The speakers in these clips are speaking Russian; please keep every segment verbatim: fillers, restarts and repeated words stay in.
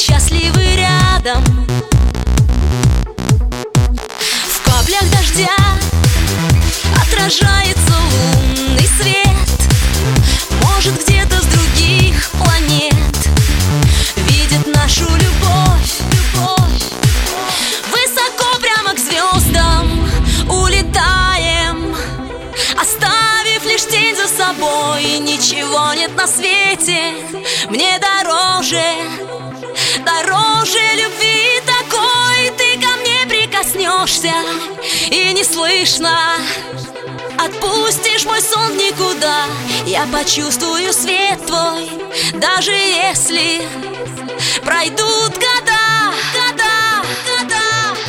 счастливы рядом. В каплях дождя отражается лунный свет. Может, где-то с других планет видят нашу любовь, любовь. Высоко прямо к звездам улетаем, оставив лишь тень за собой. Ничего нет на свете мне дороже, дороже любви такой. Ты ко мне прикоснешься и не слышно отпустишь мой сон в никуда. Я почувствую свет твой, даже если пройдут года, года, года.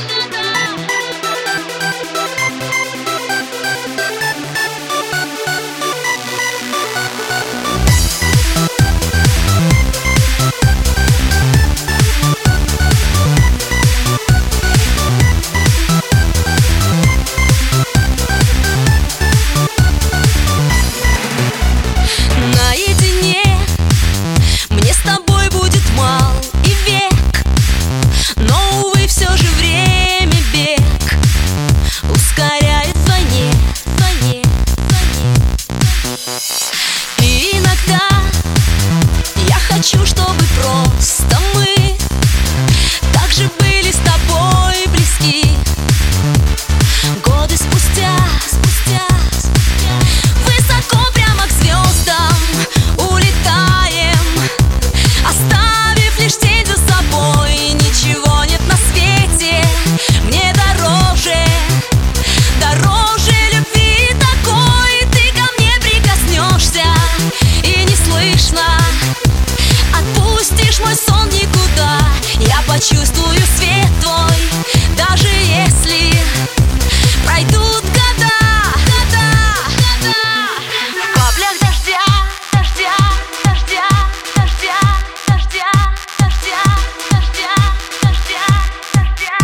Хочу, чтобы просто мы также были с тобой близки. Годы спустя, спустя, спустя высоко прямо к звездам улетаем, оставив лишь тень за собой. Ничего нет на свете мне дороже, дороже любви такой. Ты ко мне прикоснешься и не слышно отпустишь мой сон никуда. Я почувствую свет твой, даже если пройдут года, года, года. В каплях дождя, дождя, дождя, дождя, дождя, дождя, дождя, дождя, дождя,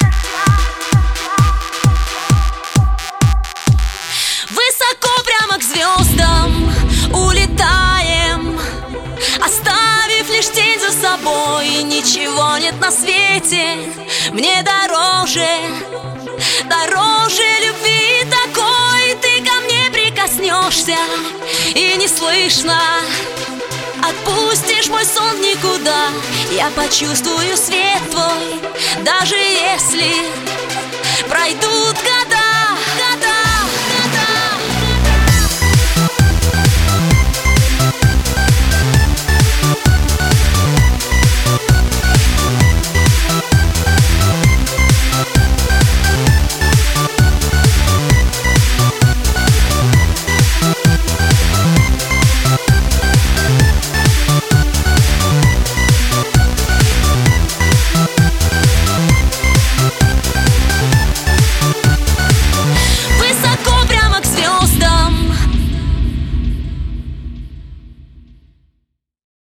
дождя. Высоко прямо к звездам улетаем, оставив лишь тень за собой. Ничего нет на свете мне дороже, дороже любви такой. Ты ко мне прикоснешься и не слышно отпустишь мой сон в никуда. Я почувствую свет твой, даже если пройдут года.